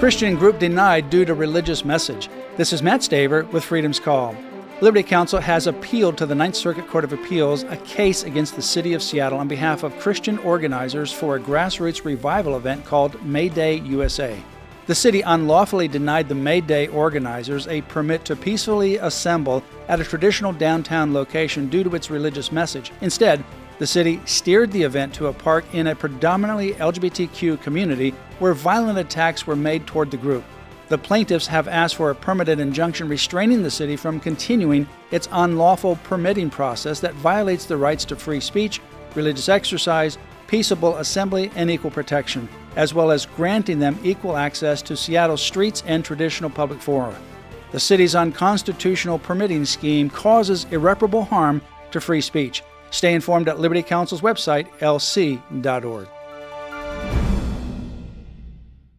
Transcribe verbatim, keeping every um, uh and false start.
Christian group denied due to religious message. This is Matt Staver with Freedom's Call. Liberty Counsel has appealed to the Ninth Circuit Court of Appeals a case against the city of Seattle on behalf of Christian organizers for a grassroots revival event called May Day U S A. The city unlawfully denied the May Day organizers a permit to peacefully assemble at a traditional downtown location due to its religious message. Instead, the city steered the event to a park in a predominantly L G B T Q community where violent attacks were made toward the group. The plaintiffs have asked for a permanent injunction restraining the city from continuing its unlawful permitting process that violates the rights to free speech, religious exercise, peaceable assembly, and equal protection, as well as granting them equal access to Seattle's streets and traditional public fora. The city's unconstitutional permitting scheme causes irreparable harm to free speech. Stay informed at Liberty Counsel's website, L C dot org.